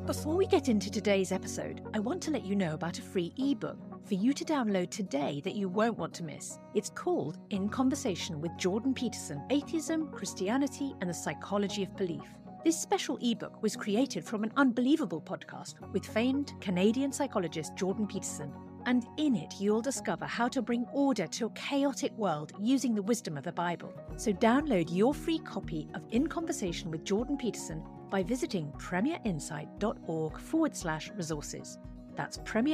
Before we get into today's episode, I want to let you know about a free ebook for you to download today that you won't want to miss. It's called In Conversation with Jordan Peterson, Atheism, Christianity, and the Psychology of Belief. This special ebook was created from an unbelievable podcast with famed Canadian psychologist Jordan Peterson. And in it, you'll discover how to bring order to a chaotic world using the wisdom of the Bible. So download your free copy of In Conversation with Jordan Peterson by visiting premierinsight.org/resources. That's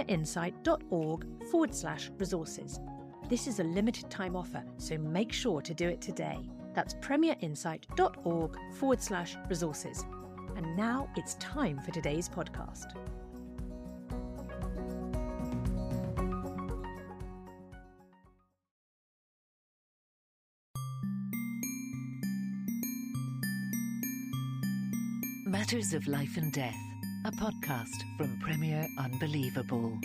premierinsight.org/resources. This is a limited time offer, so make sure to do it today. That's premierinsight.org/resources. And now it's time for today's podcast. Matters of Life and Death, a podcast from Premier Unbelievable.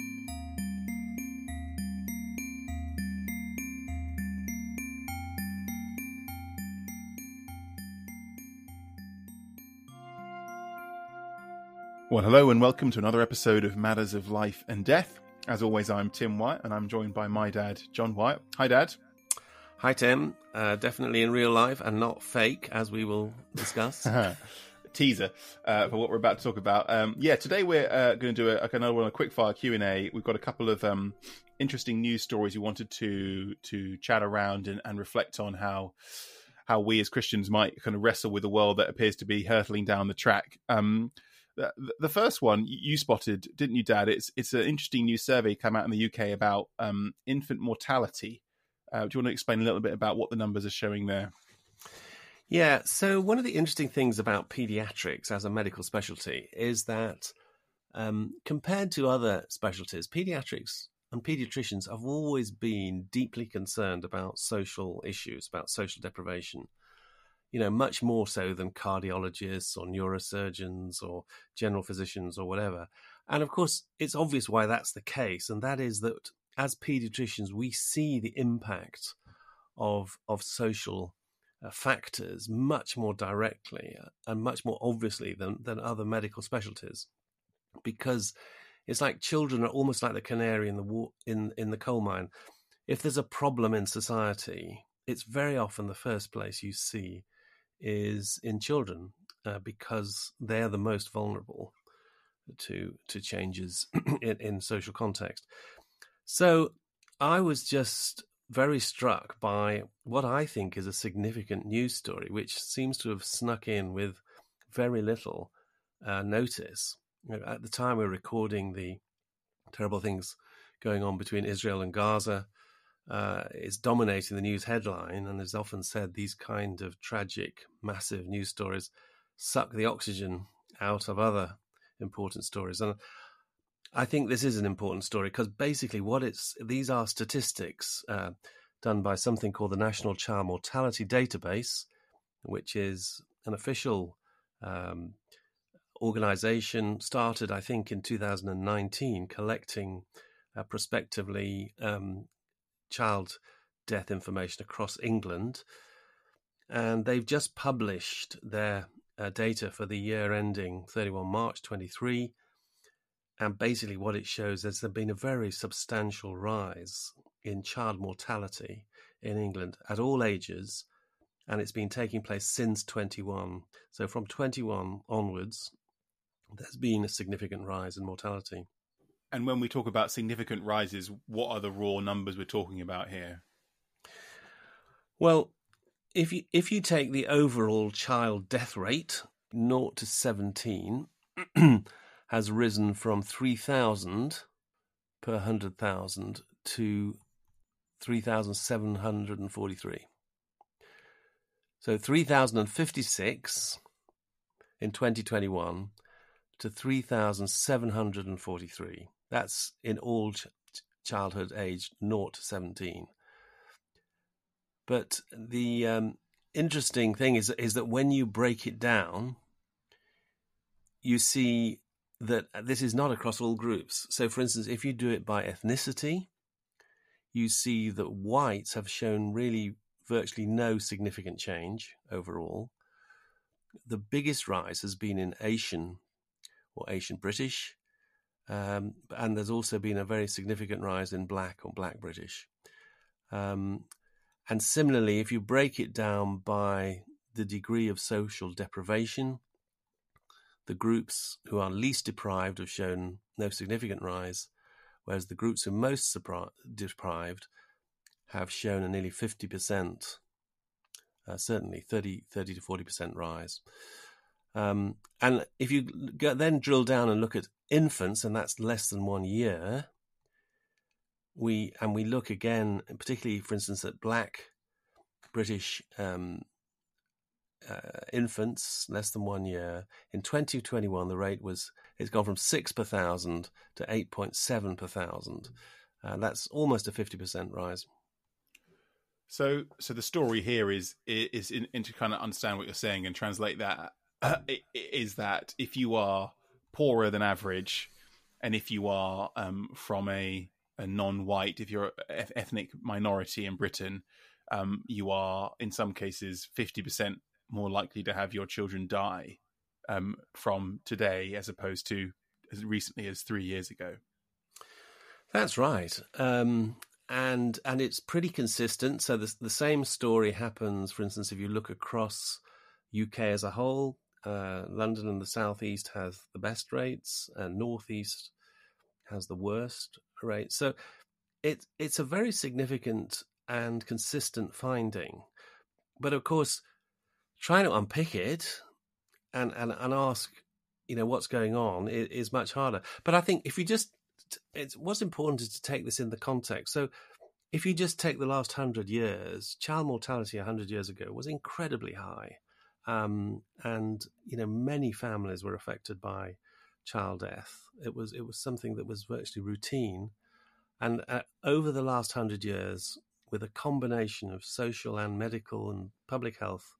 Well, hello and welcome to another episode of Matters of Life and Death. As always, I'm Tim Wyatt and I'm joined by my dad, John Wyatt. Hi, Dad. Hi, Tim. Definitely in real life and not fake, as we will discuss. Teaser for what we're about to talk about. Today we're going to do a quickfire Q&A. We've got a couple of interesting news stories we wanted to chat around and reflect on how we as Christians might kind of wrestle with a world that appears to be hurtling down the track. The first one you spotted, didn't you, Dad? It's an interesting new survey come out in the UK about infant mortality. Do you want to explain a little bit about what the numbers are showing there? Yeah, so one of the interesting things about pediatrics as a medical specialty is that compared to other specialties, pediatrics and pediatricians have always been deeply concerned about social issues, about social deprivation, much more so than cardiologists or neurosurgeons or general physicians or whatever. And of course, it's obvious why that's the case, and that is that as pediatricians, we see the impact of social factors much more directly and much more obviously than other medical specialties, because it's like children are almost like the canary in the coal mine. If there's a problem in society, it's very often the first place you see is in children, because they're the most vulnerable to changes in social context. So I was just very struck by what I think is a significant news story, which seems to have snuck in with very little notice. At the time we're recording, the terrible things going on between Israel and Gaza is dominating the news headline, and as often said, these kind of tragic, massive news stories suck the oxygen out of other important stories. And I think this is an important story because basically these are statistics done by something called the National Child Mortality Database, which is an official organization started, I think, in 2019, collecting prospectively child death information across England. And they've just published their data for the year ending 31 March 23. And basically what it shows is there's been a very substantial rise in child mortality in England at all ages, and it's been taking place since 21. So from 21 onwards, there's been a significant rise in mortality. And when we talk about significant rises, what are the raw numbers we're talking about here? Well, if you take the overall child death rate, 0 to 17, has risen from 3,000 per 100,000 to 3,743. So 3,056 in 2021 to 3,743. That's in all childhood aged 0 to 17. But the interesting thing is that when you break it down, you see that this is not across all groups. So, for instance, if you do it by ethnicity, you see that whites have shown really virtually no significant change overall. The biggest rise has been in Asian or Asian British. And there's also been a very significant rise in Black or Black British. And similarly, if you break it down by the degree of social deprivation, the groups who are least deprived have shown no significant rise, whereas the groups who are most deprived have shown a nearly 50%, certainly 30 to 40% rise. And if you then drill down and look at infants, and that's less than 1 year, we look again, particularly, for instance, at Black British infants less than 1 year. In 2021, the rate it's gone from 6 per thousand to 8.7 per thousand. That's almost a 50% rise. So the story here is to kind of understand what you're saying and translate that, is that if you are poorer than average, and if you are from a non-white, if you're an ethnic minority in Britain, you are in some cases 50% more likely to have your children die from today as opposed to as recently as 3 years ago. That's right. And it's pretty consistent. So the same story happens, for instance, if you look across UK as a whole. London and the Southeast has the best rates, and Northeast has the worst rates. So it's a very significant and consistent finding. But of course, trying to unpick it and ask, what's going on is much harder. But I think what's important is to take this in the context. So if you just take the last 100 years, child mortality 100 years ago was incredibly high. And many families were affected by child death. It was something that was virtually routine. And over the last 100 years, with a combination of social and medical and public health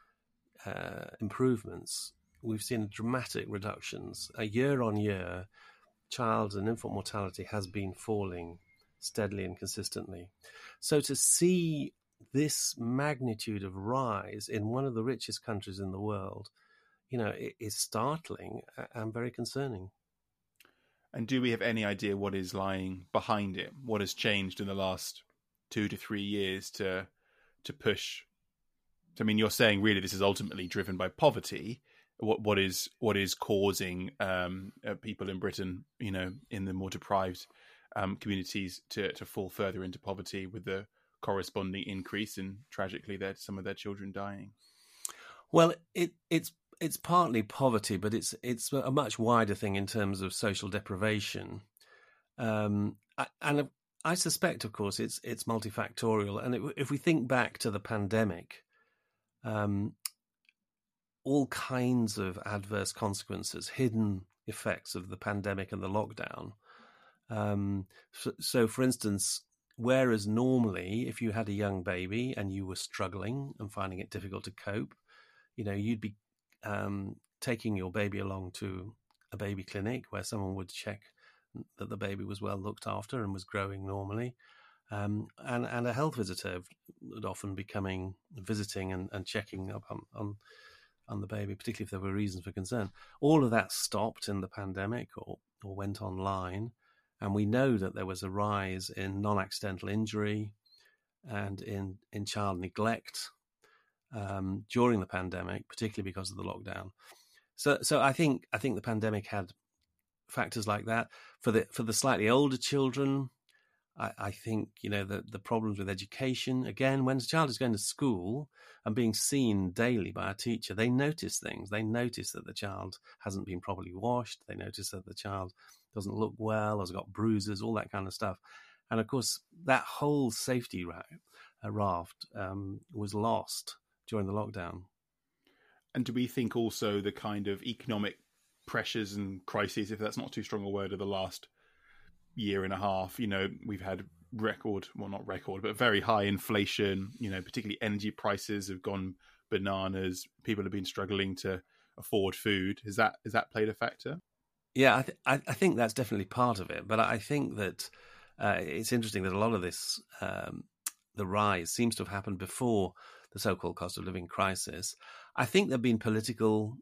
improvements, we've seen dramatic reductions. Year on year, child and infant mortality has been falling steadily and consistently. So to see this magnitude of rise in one of the richest countries in the world, it is startling and very concerning. And do we have any idea what is lying behind it? What has changed in the last 2 to 3 years to push? I mean, you're saying really this is ultimately driven by poverty. What is causing people in Britain, in the more deprived communities to fall further into poverty, with the corresponding increase in, tragically, some of their children dying? Well, it's partly poverty, but it's a much wider thing in terms of social deprivation, and I suspect, of course, it's multifactorial. And if we think back to the pandemic, all kinds of adverse consequences, hidden effects of the pandemic and the lockdown. So, for instance, whereas normally, if you had a young baby and you were struggling and finding it difficult to cope, you'd be taking your baby along to a baby clinic where someone would check that the baby was well looked after and was growing normally. And a health visitor would often be visiting and checking up on the baby, particularly if there were reasons for concern. All of that stopped in the pandemic or went online. And we know that there was a rise in non-accidental injury and in child neglect during the pandemic, particularly because of the lockdown. So I think the pandemic had factors like that. For the slightly older children, I think the problems with education. Again, when a child is going to school and being seen daily by a teacher, they notice things. They notice that the child hasn't been properly washed. They notice that the child doesn't look well, has got bruises, all that kind of stuff. And of course, that whole safety raft was lost during the lockdown. And do we think also the kind of economic pressures and crises, if that's not too strong a word, of the last year and a half, we've had not record, but very high inflation, particularly energy prices have gone bananas. People have been struggling to afford food. Has that played a factor? Yeah, I think that's definitely part of it. But I think that it's interesting that a lot of this, the rise seems to have happened before the so-called cost of living crisis. I think there have been political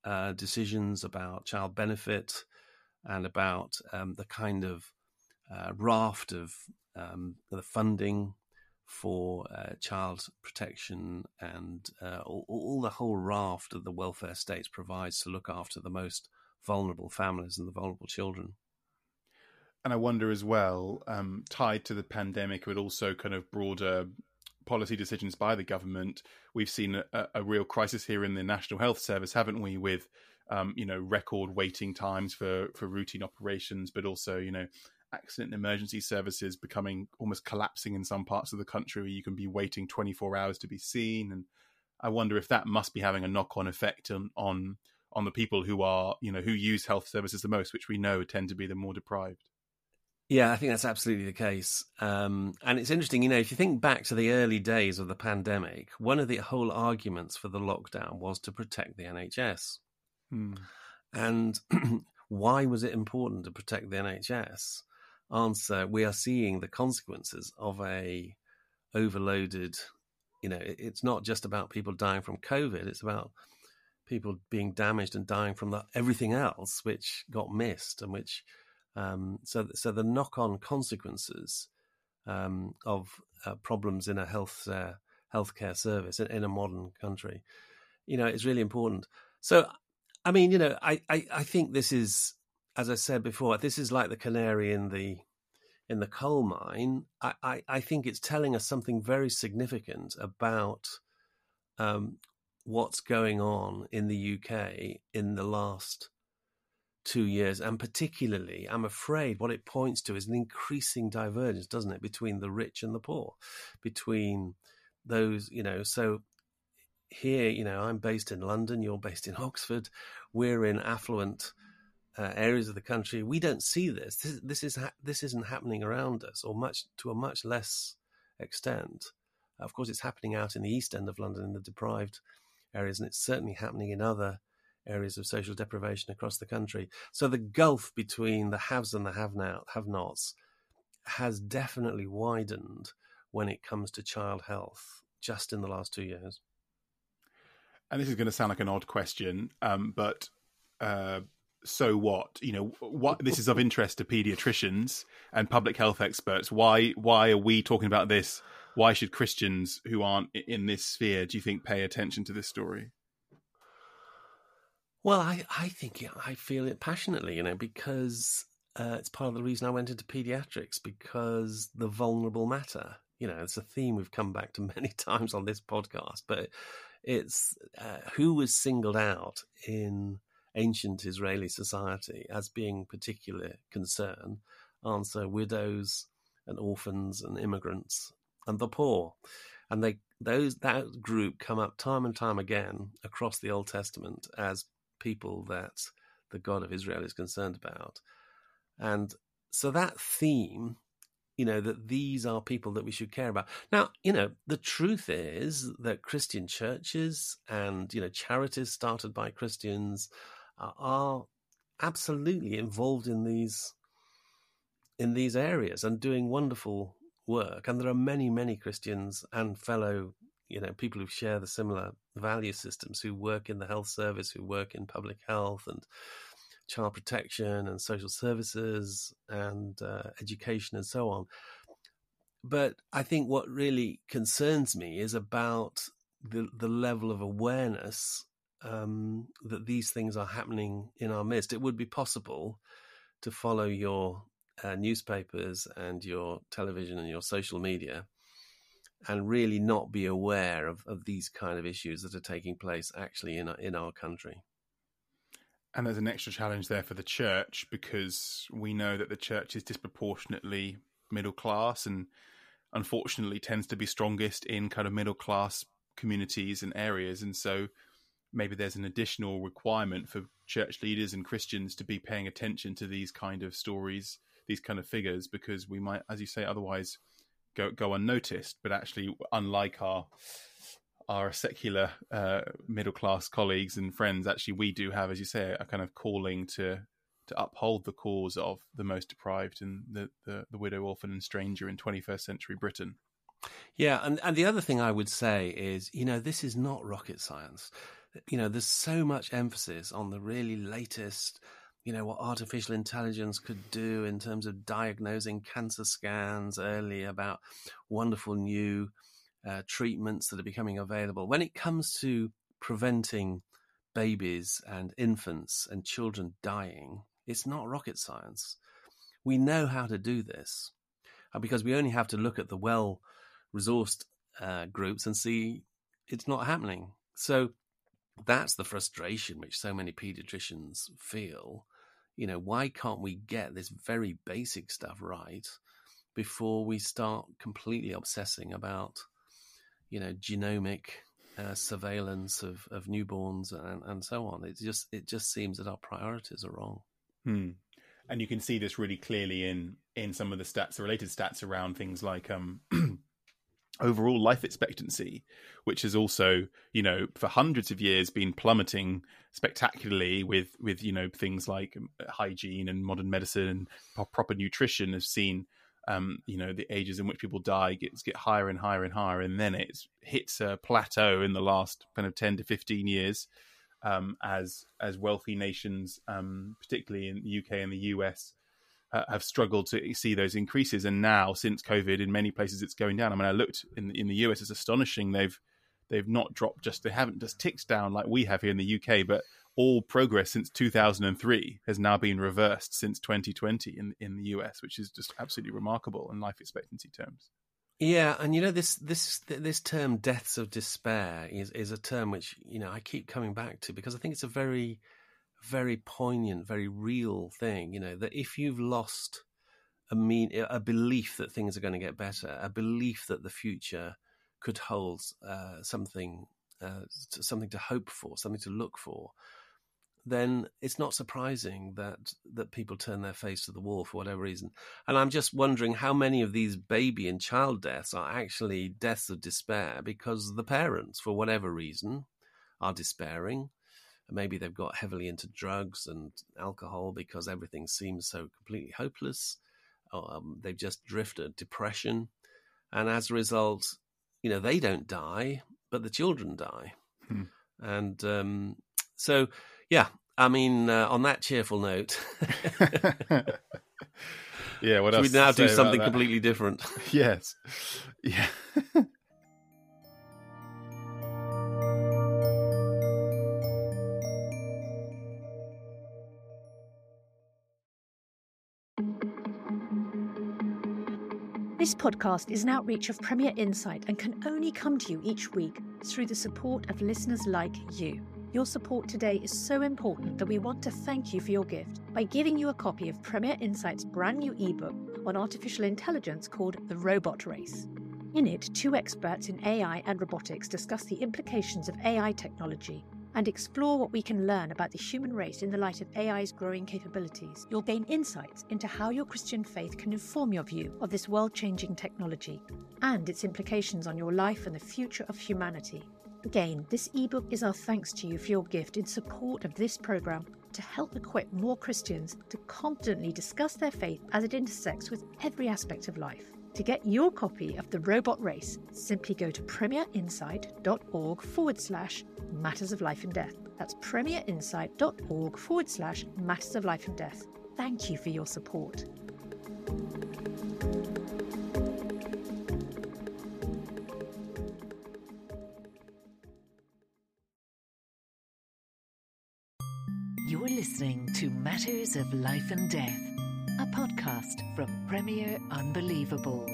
decisions about child benefit and about the kind of raft of the funding for child protection and all the whole raft of the welfare states provides to look after the most vulnerable families and the vulnerable children. And I wonder as well, tied to the pandemic, but also kind of broader policy decisions by the government, we've seen a real crisis here in the National Health Service, haven't we, with record waiting times for routine operations, but also, accident and emergency services becoming almost collapsing in some parts of the country where you can be waiting 24 hours to be seen. And I wonder if that must be having a knock-on effect on the people who are, who use health services the most, which we know tend to be the more deprived. Yeah, I think that's absolutely the case. And it's interesting, if you think back to the early days of the pandemic, one of the whole arguments for the lockdown was to protect the NHS. And why was it important to protect the NHS? Answer, we are seeing the consequences of a overloaded, it's not just about people dying from COVID, it's about people being damaged and dying from everything else which got missed and which... So the knock-on consequences of problems in a healthcare service in a modern country, is really important. So, I mean, I think this is, as I said before, this is like the canary in the coal mine. I think it's telling us something very significant about what's going on in the UK in the last 2 years, and particularly, I'm afraid, what it points to is an increasing divergence, doesn't it, between the rich and the poor, between those, so here, I'm based in London, you're based in Oxford, we're in affluent areas of the country. We don't see this. This isn't happening around us, or to a much less extent. Of course, it's happening out in the East End of London, in the deprived areas, and it's certainly happening in other areas of social deprivation across the country. So the gulf between the haves and the have-nots has definitely widened when it comes to child health just in the last 2 years. And this is going to sound like an odd question, but so what? What this is of interest to paediatricians and public health experts. Why are we talking about this? Why should Christians who aren't in this sphere, do you think, pay attention to this story? Well, I think I feel it passionately, because it's part of the reason I went into paediatrics, because the vulnerable matter. It's a theme we've come back to many times on this podcast, but it's who was singled out in ancient Israeli society as being particular concern. Answer, widows and orphans and immigrants and the poor. And that group come up time and time again across the Old Testament as people that the God of Israel is concerned about. And so that theme, that these are people that we should care about. Now, the truth is that Christian churches and, charities started by Christians are absolutely involved in these areas and doing wonderful work. And there are many, many Christians and fellow people who share the similar value systems, who work in the health service, who work in public health and child protection and social services and education and so on. But I think what really concerns me is about the level of awareness that these things are happening in our midst. It would be possible to follow your newspapers and your television and your social media and really not be aware of these kind of issues that are taking place actually in our country. And there's an extra challenge there for the church, because we know that the church is disproportionately middle class and unfortunately tends to be strongest in kind of middle class communities and areas. And so maybe there's an additional requirement for church leaders and Christians to be paying attention to these kind of stories, these kind of figures, because we might, as you say, otherwise go unnoticed. But actually, unlike our secular middle class colleagues and friends, actually we do have, as you say, a kind of calling to uphold the cause of the most deprived and the widow, orphan and stranger in 21st century Britain. Yeah, and the other thing I would say is, this is not rocket science. there's so much emphasis on the really latest, what artificial intelligence could do in terms of diagnosing cancer scans early, about wonderful new treatments that are becoming available. When it comes to preventing babies and infants and children dying, it's not rocket science. We know how to do this because we only have to look at the well-resourced groups and see it's not happening. So that's the frustration which so many pediatricians feel. Why can't we get this very basic stuff right before we start completely obsessing about, genomic surveillance of newborns and so on? It just seems that our priorities are wrong. And you can see this really clearly in some of the stats, the related stats around things like overall life expectancy, which has also, for hundreds of years been plummeting spectacularly with things like hygiene and modern medicine and proper nutrition has seen, the ages in which people die get higher and higher and higher. And then it hits a plateau in the last kind of 10 to 15 years as wealthy nations, particularly in the UK and the US, have struggled to see those increases. And now, since COVID, in many places it's going down. I mean, I looked in the US, it's astonishing. They've not dropped, they haven't just ticked down like we have here in the UK, but all progress since 2003 has now been reversed since 2020 in the US, which is just absolutely remarkable in life expectancy terms. Yeah, and this term "deaths of despair" is a term which I keep coming back to because I think it's a very, very poignant, very real thing. That if you've lost a belief that things are going to get better, a belief that the future could hold something to hope for, something to look for, then it's not surprising that people turn their face to the wall for whatever reason. And I'm just wondering how many of these baby and child deaths are actually deaths of despair because the parents, for whatever reason, are despairing. Maybe they've got heavily into drugs and alcohol because everything seems so completely hopeless. They've just drifted depression. And as a result, they don't die, but the children die. And so, yeah, I mean, on that cheerful note, yeah, what else? We now do something completely different. Yes. Yeah. This podcast is an outreach of Premier Insight and can only come to you each week through the support of listeners like you. Your support today is so important that we want to thank you for your gift by giving you a copy of Premier Insight's brand new ebook on artificial intelligence called The Robot Race. In it, two experts in AI and robotics discuss the implications of AI technology and explore what we can learn about the human race in the light of AI's growing capabilities. You'll gain insights into how your Christian faith can inform your view of this world-changing technology and its implications on your life and the future of humanity. Again, this ebook is our thanks to you for your gift in support of this program to help equip more Christians to confidently discuss their faith as it intersects with every aspect of life. To get your copy of The Robot Race, simply go to premierinsight.org/Matters of Life and Death. That's premierinsight.org/Matters of Life and Death. Thank you for your support. You're listening to Matters of Life and Death, a podcast from Premier Unbelievable.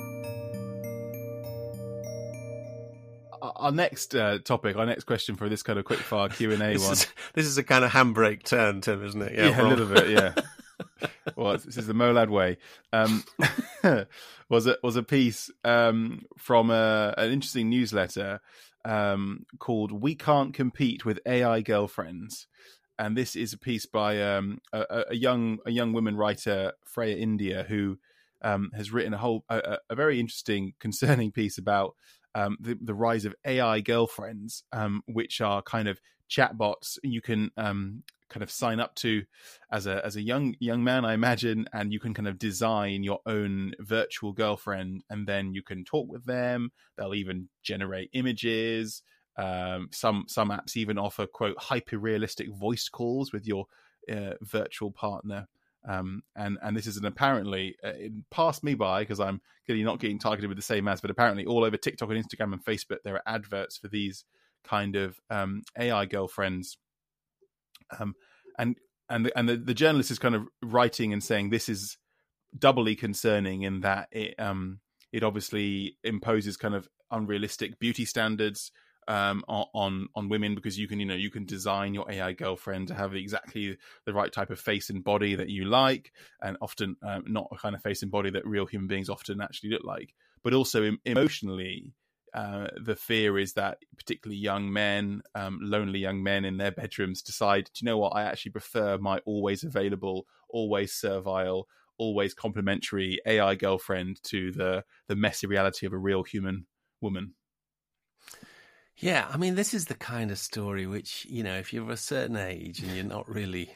Our next topic, our next question for this kind of quickfire Q&A one. This is a kind of handbrake turn, Tim, isn't it? Yeah, a little bit, yeah. Well, this is the Molad way. Was a piece from an interesting newsletter called "We Can't Compete with AI Girlfriends." And this is a piece by a young woman writer, Freya India, who has written a very interesting, concerning piece about the rise of AI girlfriends, which are kind of chatbots you can kind of sign up to as a young man, I imagine, and you can kind of design your own virtual girlfriend, and then you can talk with them. They'll even generate images. Some apps even offer, quote, hyper-realistic voice calls with your virtual partner. And this is apparently, it passed me by because I'm clearly not getting targeted with the same ads, but apparently all over TikTok and Instagram and Facebook, there are adverts for these kind of AI girlfriends. And the journalist is kind of writing and saying this is doubly concerning in that it obviously imposes kind of unrealistic beauty standards on women, because you can design your AI girlfriend to have exactly the right type of face and body that you like, and often not a kind of face and body that real human beings often actually look like. But also emotionally, the fear is that particularly young men, lonely young men in their bedrooms decide, do you know what, I actually prefer my always available, always servile, always complimentary AI girlfriend to the messy reality of a real human woman. Yeah, I mean, this is the kind of story which, if you're of a certain age and you're not really,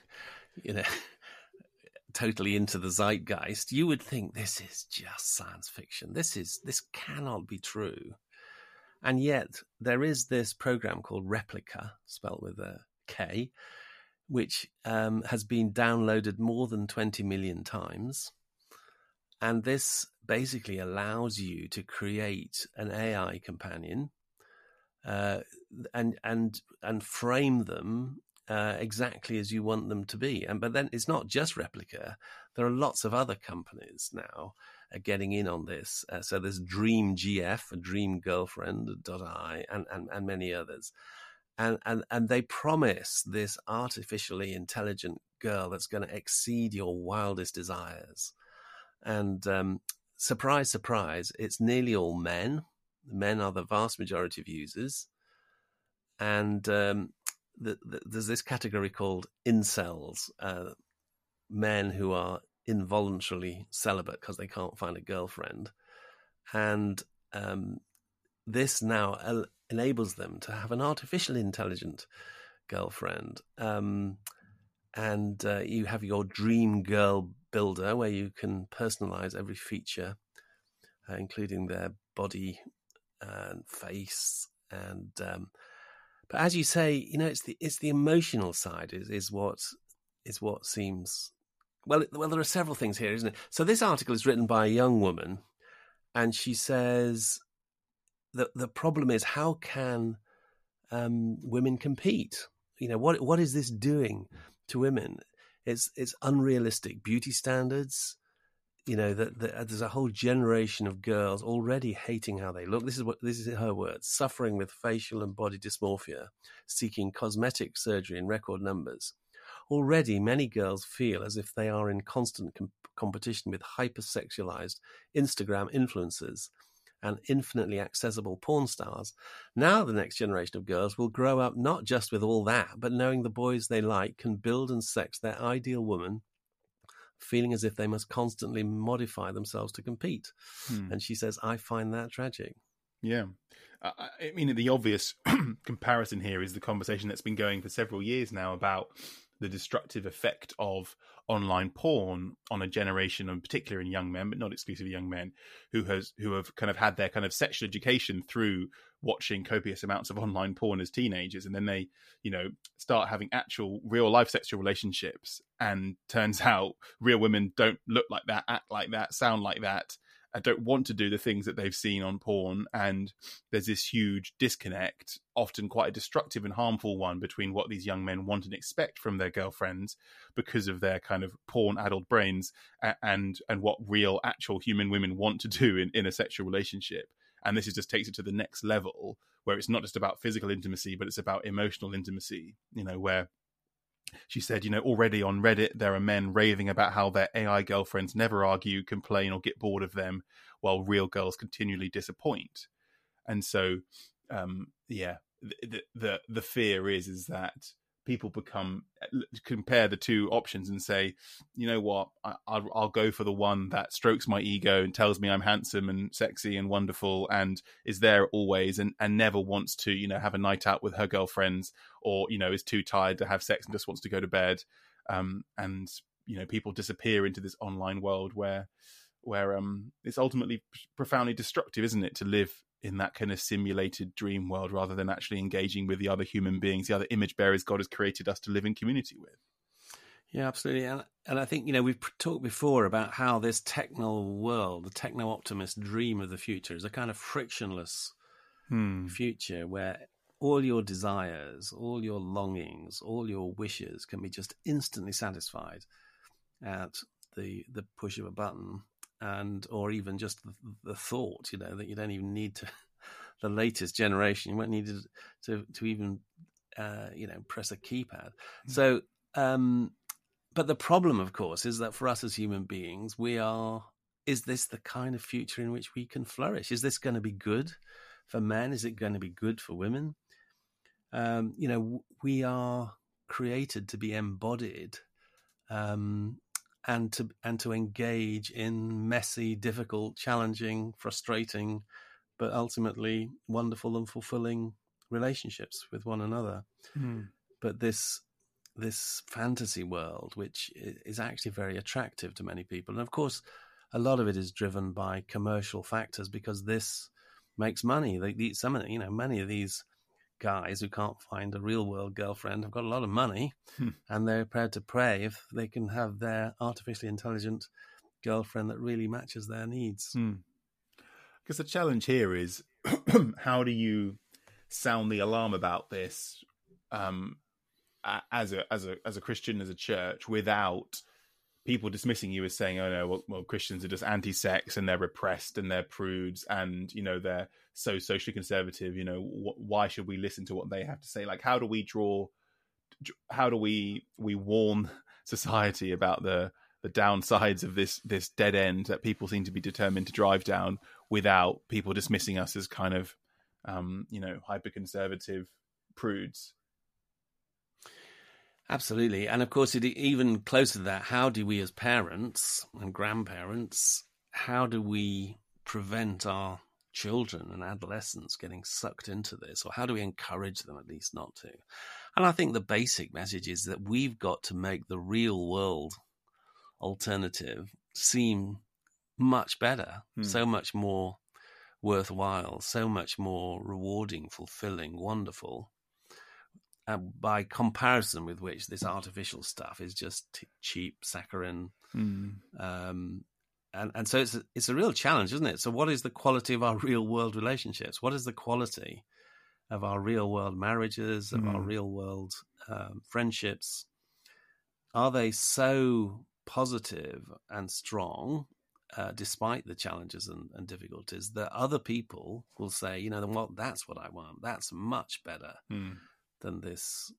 totally into the zeitgeist, you would think this is just science fiction. This cannot be true. And yet there is this program called Replika, spelled with a K, which has been downloaded more than 20 million times. And this basically allows you to create an AI companion and frame them exactly as you want them to be. But then it's not just Replika. There are lots of other companies now getting in on this. So there's Dream GF, Dream Girlfriend.ai, and many others. And they promise this artificially intelligent girl that's going to exceed your wildest desires. And surprise, surprise, it's nearly all men. Men are the vast majority of users. And there's this category called incels, men who are involuntarily celibate because they can't find a girlfriend. And this now enables them to have an artificially intelligent girlfriend. And you have your dream girl builder where you can personalize every feature, including their body and face. And but as you say, it's the emotional side is what seems well. There are several things here, isn't it? So this article is written by a young woman, and she says that the problem is, how can women compete? What is this doing to women? It's unrealistic beauty standards. That there's a whole generation of girls already hating how they look. This is her words: suffering with facial and body dysmorphia, seeking cosmetic surgery in record numbers. Already, many girls feel as if they are in constant competition with hypersexualized Instagram influencers and infinitely accessible porn stars. Now the next generation of girls will grow up not just with all that, but knowing the boys they like can build and sex their ideal woman, feeling as if they must constantly modify themselves to compete. And she says, I find that tragic. Yeah. I mean, the obvious comparison here is the conversation that's been going for several years now about the destructive effect of online porn on a generation, in particular in young men, but not exclusively young men, who have kind of had their kind of sexual education through watching copious amounts of online porn as teenagers, and then they, start having actual real life sexual relationships, and turns out real women don't look like that, act like that, sound like that, and don't want to do the things that they've seen on porn. And there's this huge disconnect, often quite a destructive and harmful one, between what these young men want and expect from their girlfriends because of their kind of porn-addled brains, and what real, actual human women want to do in a sexual relationship. And this just takes it to the next level, where it's not just about physical intimacy, but it's about emotional intimacy, where she said, already on Reddit, there are men raving about how their AI girlfriends never argue, complain, or get bored of them, while real girls continually disappoint. And so, the fear is that people compare the two options and say, you know what, I'll go for the one that strokes my ego and tells me I'm handsome and sexy and wonderful and is there always, and never wants to, have a night out with her girlfriends, or, is too tired to have sex and just wants to go to bed. And people disappear into this online world where it's ultimately profoundly destructive, isn't it, to live in that kind of simulated dream world rather than actually engaging with the other human beings, the other image bearers God has created us to live in community with. Yeah, absolutely. And I think, we've talked before about how this techno world, the techno-optimist dream of the future, is a kind of frictionless future where all your desires, all your longings, all your wishes can be just instantly satisfied at the push of a button, or even just the thought, that you don't even need to, the latest generation, you won't need to even, press a keypad. So, but the problem, of course, is that for us as human beings, is this the kind of future in which we can flourish? Is this going to be good for men? Is it going to be good for women? We are created to be embodied, and to engage in messy, difficult, challenging, frustrating, but ultimately wonderful and fulfilling relationships with one another. But this fantasy world, which is actually very attractive to many people. And of course, a lot of it is driven by commercial factors because this makes money. Many of these guys who can't find a real world girlfriend have got a lot of money and they're prepared to pay if they can have their artificially intelligent girlfriend that really matches their needs. Because the challenge here is how do you sound the alarm about this as a Christian, as a church, without people dismissing you as saying, "Oh no, well Christians are just anti-sex and they're repressed and they're prudes and they're so socially conservative. Why should we listen to what they have to say?" Like, how do we warn society about the downsides of this dead end that people seem to be determined to drive down without people dismissing us as kind of hyper conservative prudes? Absolutely. And of course, even closer to that, how do we as parents and grandparents, how do we prevent our children and adolescents getting sucked into this? Or how do we encourage them at least not to? And I think the basic message is that we've got to make the real world alternative seem much better, so much more worthwhile, so much more rewarding, fulfilling, wonderful. By comparison with which this artificial stuff is just cheap, saccharine. And so it's a real challenge, isn't it? So what is the quality of our real world relationships? What is the quality of our real world marriages, of our real world friendships? Are they so positive and strong, despite the challenges and difficulties, that other people will say, that's what I want. That's much better than this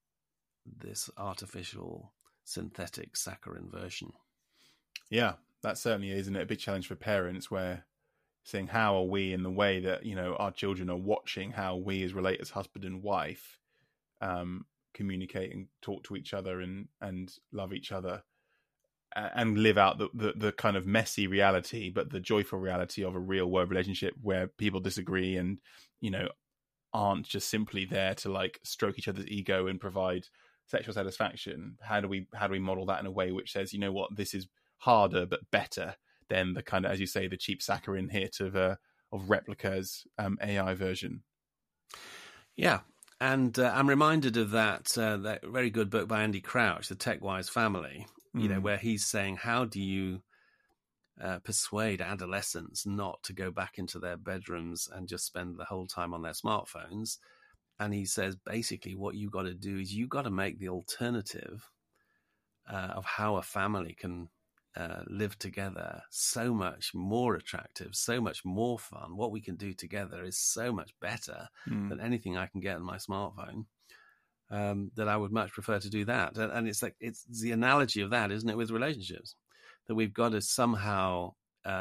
artificial, synthetic, saccharine version. Yeah, that certainly is, isn't it? A big challenge for parents where saying, how are we in the way that, our children are watching how we relate as husband and wife, communicate and talk to each other and love each other and live out the kind of messy reality, but the joyful reality of a real world relationship where people disagree and, aren't just simply there to like stroke each other's ego and provide sexual satisfaction. How do we model that in a way which says, this is harder but better than the kind of, as you say, the cheap saccharine hit of Replica's AI version? Yeah. And I'm reminded of that very good book by Andy Crouch, The Tech-Wise Family, where he's saying, how do you persuade adolescents not to go back into their bedrooms and just spend the whole time on their smartphones? And he says, basically, what you've got to do is you've got to make the alternative of how a family can live together so much more attractive, so much more fun. What we can do together is so much better than anything I can get on my smartphone. That I would much prefer to do that. And it's the analogy of that, isn't it, with relationships? That we've got to somehow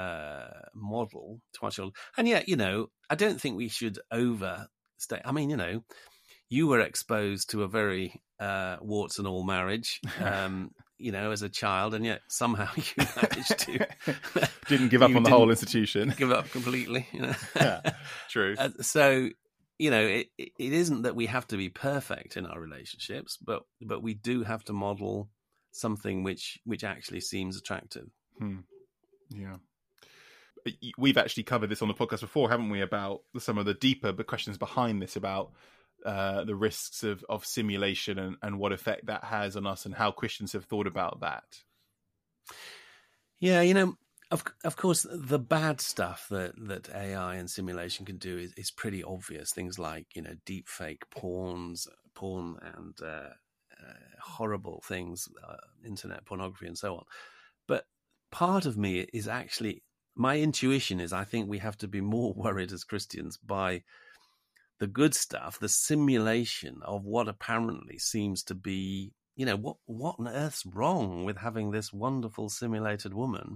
model to our children. And yet, I don't think we should overstay. I mean, you were exposed to a very warts and all marriage, as a child, and yet somehow you managed to... didn't give up on the whole institution. Give up completely. Yeah, true. So, it isn't that we have to be perfect in our relationships, but we do have to model something which actually seems attractive. Yeah. we've actually covered this on the podcast before, haven't we? About some of the deeper questions behind this, about the risks of simulation and what effect that has on us, and how Christians have thought about that. Yeah, of course, the bad stuff that AI and simulation can do is pretty obvious. Things like, deep fake porn and horrible things, internet pornography and so on. But part of me is actually, my intuition is, I think we have to be more worried as Christians by the good stuff, the simulation of what apparently seems to be, what on earth's wrong with having this wonderful simulated woman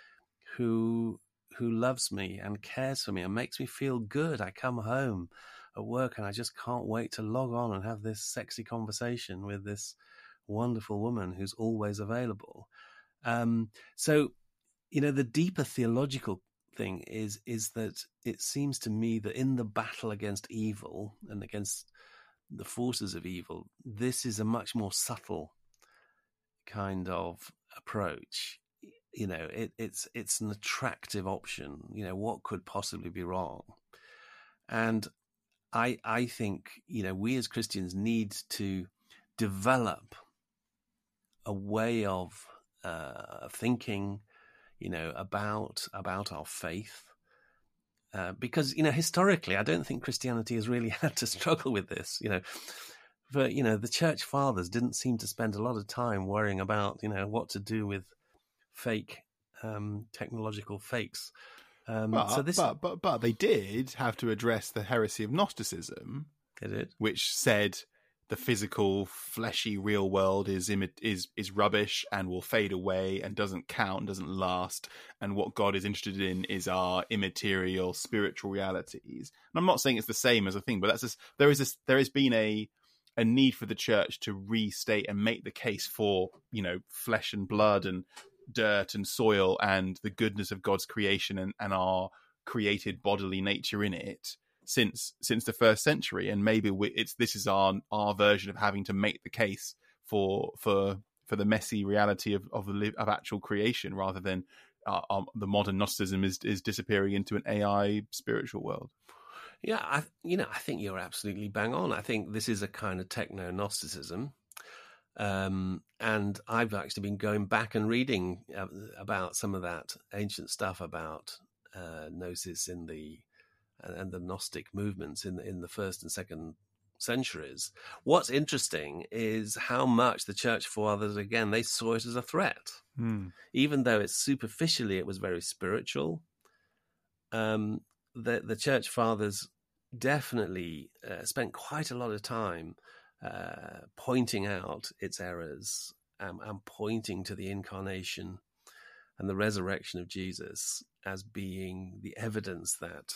who loves me and cares for me and makes me feel good. I come home at work and I just can't wait to log on and have this sexy conversation with this wonderful woman who's always available. So, the deeper theological thing is that it seems to me that in the battle against evil and against the forces of evil, this is a much more subtle kind of approach. It's an attractive option. What could possibly be wrong? And I think, we as Christians need to develop a way of thinking, about our faith. Because, historically, I don't think Christianity has really had to struggle with this, But, the church fathers didn't seem to spend a lot of time worrying about, what to do with fake technological fakes. But they did have to address the heresy of Gnosticism. They did, which said the physical, fleshy, real world is rubbish and will fade away and doesn't count, doesn't last. And what God is interested in is our immaterial, spiritual realities. And I'm not saying it's the same as a thing, but there has been a need for the church to restate and make the case for, flesh and blood and dirt and soil and the goodness of God's creation and our created bodily nature in it since the first century. And maybe this is our version of having to make the case for the messy reality of actual creation, rather than the modern Gnosticism is disappearing into an AI spiritual world. Yeah, I think you're absolutely bang on. I think this is a kind of techno-Gnosticism. And I've actually been going back and reading about some of that ancient stuff about Gnosis and the Gnostic movements in the first and second centuries. What's interesting is how much the church fathers, again, they saw it as a threat. Even though superficially it was very spiritual, the church fathers definitely spent quite a lot of time pointing out its errors and pointing to the incarnation and the resurrection of Jesus as being the evidence that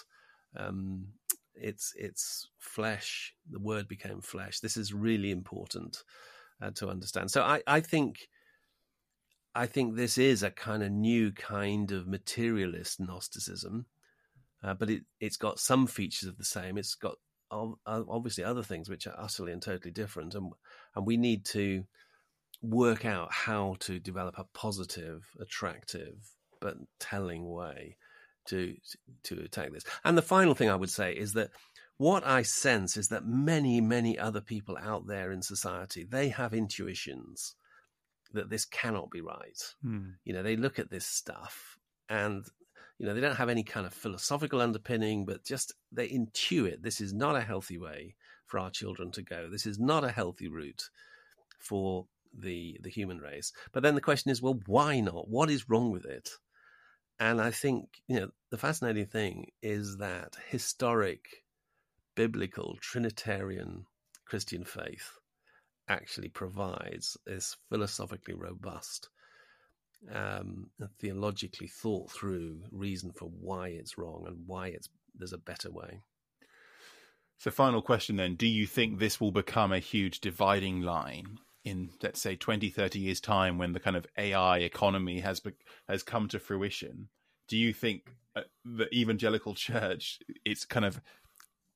it's flesh, the word became flesh. This is really important to understand. So I think this is a kind of new kind of materialist Gnosticism, but it's got some features of the same. It's got obviously other things which are utterly and totally different, and we need to work out how to develop a positive, attractive, but telling way to attack this. And the final thing I would say is that what I sense is that many, many other people out there in society, they have intuitions that this cannot be right. They look at this stuff and they don't have any kind of philosophical underpinning, but just they intuit this is not a healthy way for our children to go. This is not a healthy route for the human race. But then the question is, well, why not? What is wrong with it? And I think, the fascinating thing is that historic, biblical, Trinitarian Christian faith actually provides this philosophically robust, theologically thought through reason for why it's wrong and why there's a better way. So final question then, do you think this will become a huge dividing line in, let's say, 20, 30 years time, when the kind of AI economy has come to fruition? Do you think the evangelical church, its kind of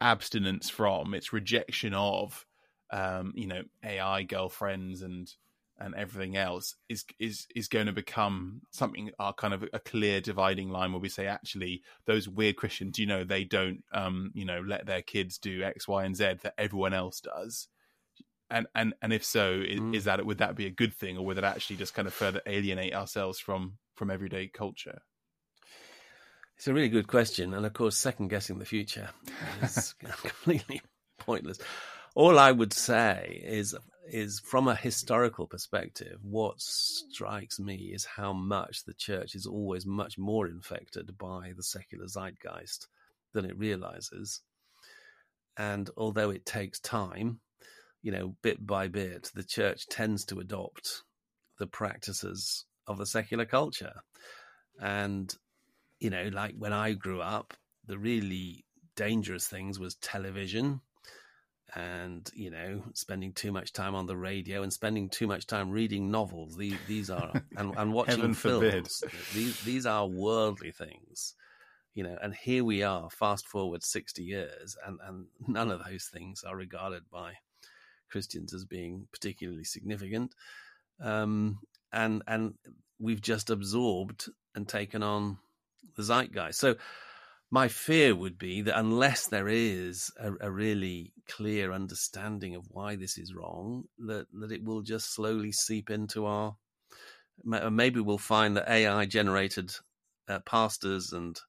abstinence from, its rejection of, AI girlfriends and and everything else is going to become something, our kind of a clear dividing line where we say, actually, those weird Christians, they don't, let their kids do X, Y, and Z that everyone else does. And if so, would that be a good thing, or would it actually just kind of further alienate ourselves from everyday culture? It's a really good question, and of course, second guessing the future is completely pointless. All I would say is from a historical perspective, what strikes me is how much the church is always much more infected by the secular zeitgeist than it realizes. And although it takes time, bit by bit, the church tends to adopt the practices of the secular culture. And, like when I grew up, the really dangerous things was television and, spending too much time on the radio and spending too much time reading novels. These are, and watching films. These are worldly things, and here we are, fast forward 60 years, and none of those things are regarded by Christians as being particularly significant. And we've just absorbed and taken on the zeitgeist. So my fear would be that unless there is a really clear understanding of why this is wrong, that it will just slowly seep into maybe we'll find that AI-generated pastors and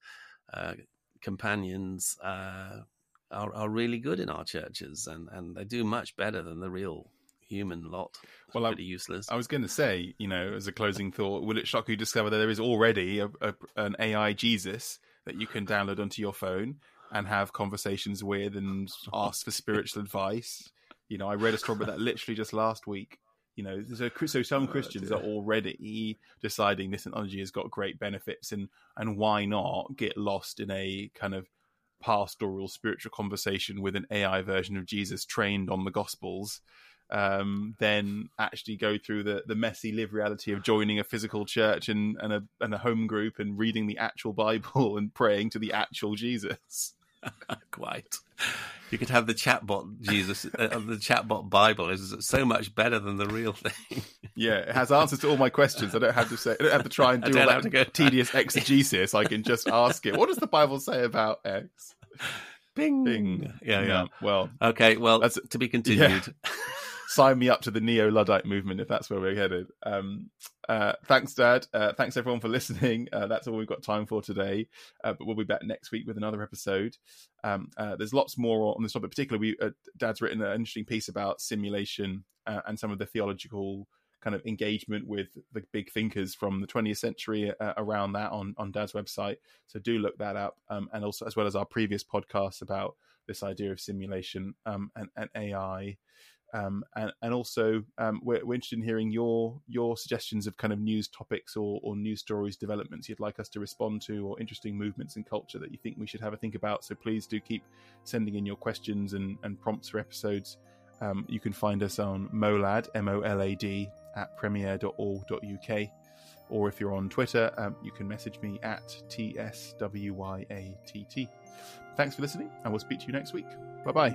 companions are really good in our churches, and they do much better than the real human lot. Well, pretty useless. I was going to say, as a closing thought, will it shock you to discover that there is already an AI Jesus that you can download onto your phone and have conversations with and ask for spiritual advice? I read a story about that literally just last week. So some Christians are already deciding this technology has got great benefits, and why not get lost in a kind of pastoral spiritual conversation with an AI version of Jesus trained on the Gospels, then actually go through the messy live reality of joining a physical church and a home group and reading the actual Bible and praying to the actual Jesus. Quite. You could have the chatbot Jesus, the chatbot Bible is so much better than the real thing. Yeah, it has answers to all my questions. I don't have to try and do all that tedious exegesis. I can just ask it, what does the Bible say about X? Bing. Bing. Yeah. Well, okay. Well, that's to be continued. Yeah. Sign me up to the Neo-Luddite movement if that's where we're headed. Thanks, Dad. Thanks, everyone, for listening. That's all we've got time for today. But we'll be back next week with another episode. There's lots more on this topic. Particularly, Dad's written an interesting piece about simulation and some of the theological kind of engagement with the big thinkers from the 20th century around that on Dad's website. So do look that up. And also, as well as our previous podcast about this idea of simulation and AI. And also, we're interested in hearing your suggestions of kind of news topics or news stories, developments you'd like us to respond to, or interesting movements in culture that you think we should have a think about. So please do keep sending in your questions and prompts for episodes. You can find us on Molad, MOLAD, at premier.org.uk. Or if you're on Twitter, you can message me at TSWYATT. Thanks for listening, and we'll speak to you next week. Bye-bye.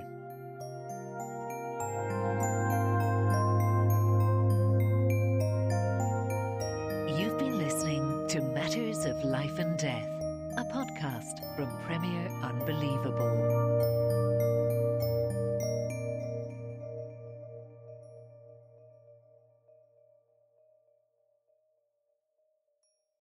You've been listening to Matters of Life and Death, a podcast from Premier Unbelievable.